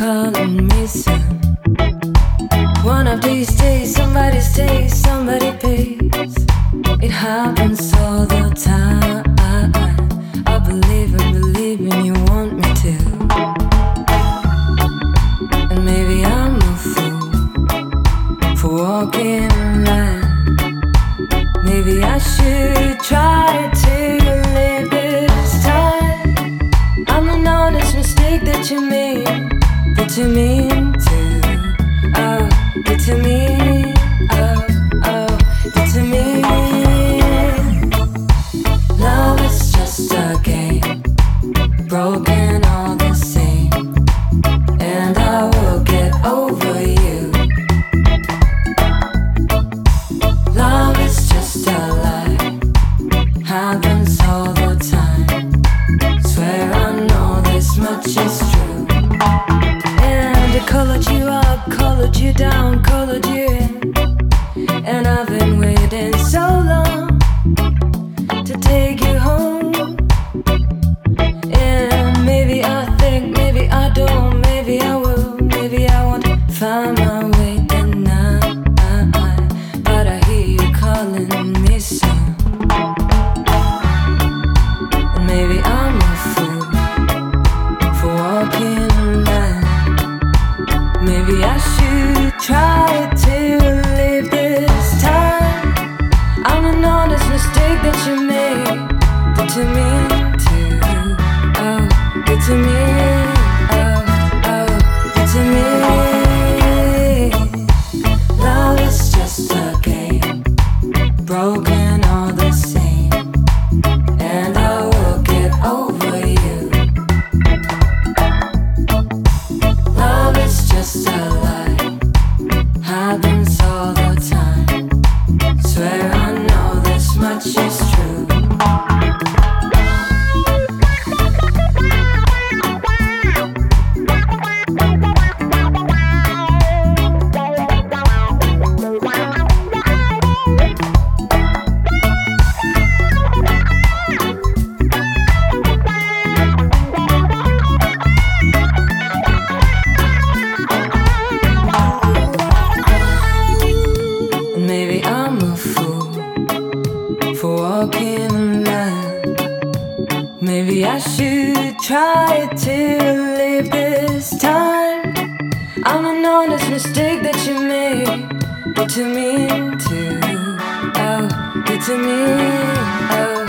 calling me son. One of these days, somebody stays, somebody pays. It happens all the time. I believe in you want me to. And maybe I'm a fool for walking in line. Maybe I should try to live this time. I'm an honest mistake that you made, but you mean to. Oh, get to me. Oh, get to me. Love is just a game, broken all the same, and I will get over you. Love is just a lie, happens all the time. Swear I know this much is true. And I colored you up, colored you down, colored you in. And I've been waiting so long to take you home. And maybe I think, maybe I don't, maybe I will, maybe I won't find my way tonight. But I hear you calling me son. And maybe I'm a fool for walking in line. Maybe I should try to live this time. I'm an honest mistake that you made, but to me too. Oh, get to me. Oh, get to me. Love is just a game, broken all the same, and I will get over you. Love is just a lie, happens all the time. Swear I know this much is true. And maybe I'm a fool for walking in line. Maybe I should try to live this time. I'm an honest mistake that you made, but to me too. Oh, get to me. Oh.